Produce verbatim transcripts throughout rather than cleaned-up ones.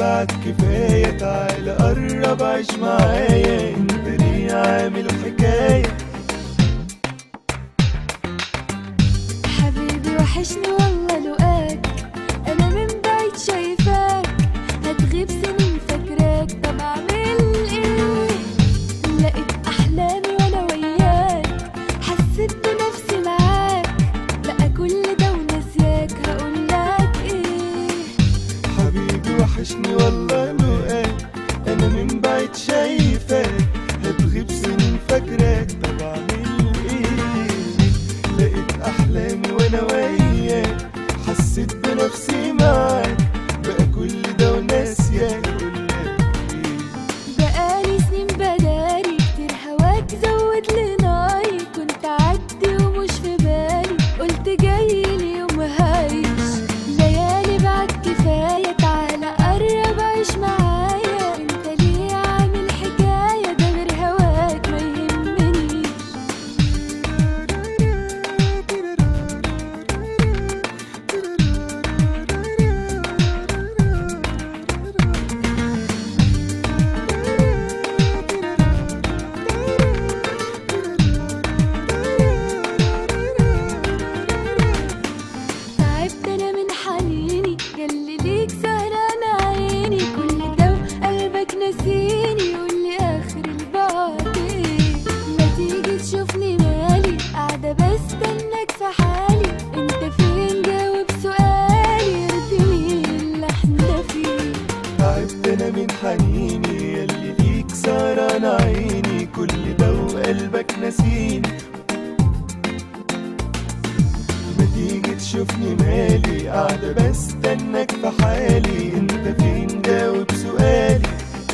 بعد كفاية، تعال قرب عيش معايا، انت ليه عامل حكاية؟ حبيبي وحشني والله لقاك، انا من بعيد شايفاك، هتغيب سنين فاكراك، طب اعمل ايه؟ لقيت احلامي وانا وياك، حسيت بنفسي معاك، بقى كل ده وناسياك، هقولك ايه؟ حبيبي وحشني والله لقاك، انا من بعيد شايفاك، هتغيب سنين فاكراك، طب اعمل ايه؟ لقيت احلامي وانا وياك، حسيت بنفسي معاك، بقى كل ده وناسياك، هقولك ايه؟ بقالي سنين بداري كتير هواك زود لي ناري، كنت عدي ومش في بالي، قلت جايلي يوم هايش، ليالي بعد كفاية، تعالى قرب عيش معايا، انت ليه عامل حكاية؟ ده غير هواك ما يهمنيش. تعبت انا من حنيني، ياللي ليك سهران عيني، كل ده وقلبك نسيني، قولي اخر البعد ايه؟ ما تيجي تشوفني مالي، قاعدة بستناك في حالي، انت فين؟ جاوب سؤالي، يرضيني اللي احنا فيه. تعبت انا من حنيني، ياللي ليك سهران عيني، كل ده وقلبك نسيني، ما تيجي تشوفني مالي، قاعدة بستناك في حالي، انت فين؟ جاوب سؤالي.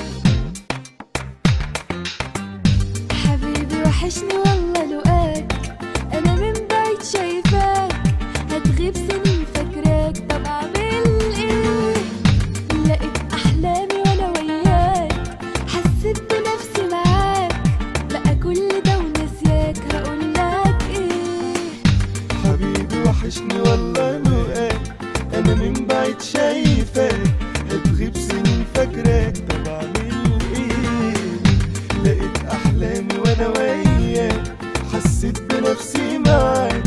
حبيبي وحشني والله لقاك، انا من بعيد شايفاك، هتغيب سنين فاكراك، طب اعمل ايه؟ لقيت احلامي وانا وياك، حسيت بنفسي معاك، بقى كل ده وناسياك، هقولك ايه؟ حبيبي وحشني والله لقاك، انا من بعيد شايفاك، هتغيب سنين فاكراك، طب اعمل ايه؟ لقيت احلامي وانا وياك، حسيت بنفسي معاك،